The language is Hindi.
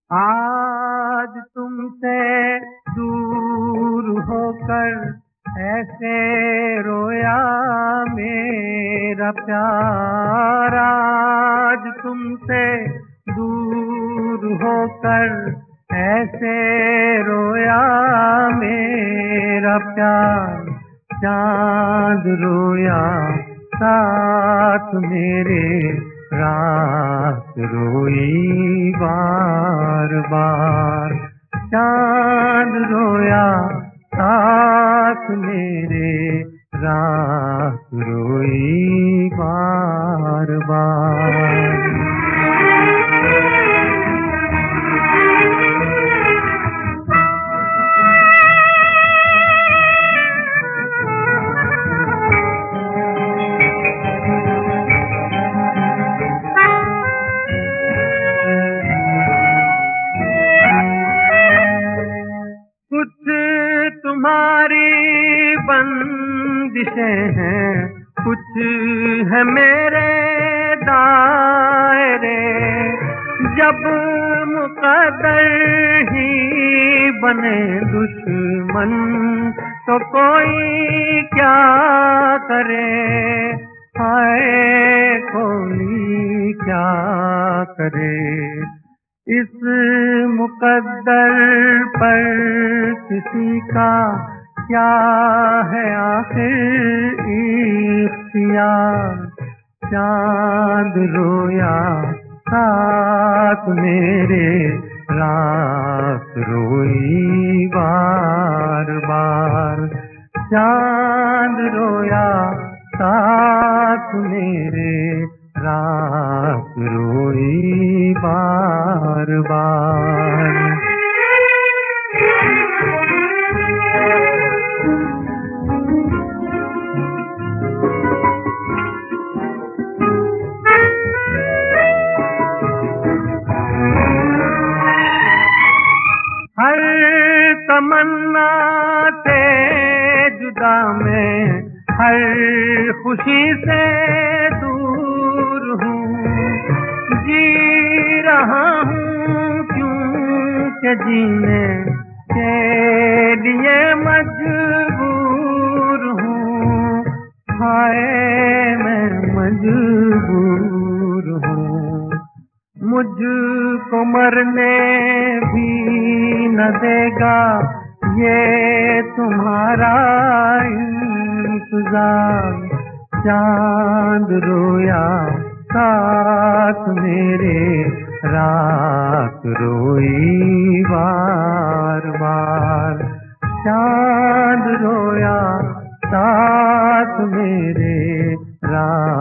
आज तुमसे दूर होकर ऐसे रोया मेरा प्यार। आज तुमसे दूर होकर ऐसे रोया मेरा प्यार। चांद रोया साथ मेरे, रात रोई बार बार। चांद रोया साथ मेरे, रात रोई बार बार। कुछ तुम्हारी बंदिशें हैं, कुछ है मेरे दायरे। जब मुकद्दर ही बने दुश्मन तो कोई क्या करे। हाय कोई क्या करे। इस मुकद्दर पर किसी का क्या है आखिर इख्तियार। चांद रोया साथ मेरे, रात रोई बार बार। चांद रोया साथ मेरे, रात रोई बार बार। हर तमन्ना से जुदा मैं, हर खुशी से दूर हूँ। जी रहा हूँ क्योंकि जीने के लिए मजबूर हूँ। हाय मैं मजबूर हूँ। मुझको मरने भी न देगा ये तुम्हारा इंतजार। चांद रोया साथ मेरे, रात रोई बार बार। चांद रोया साथ मेरे, रात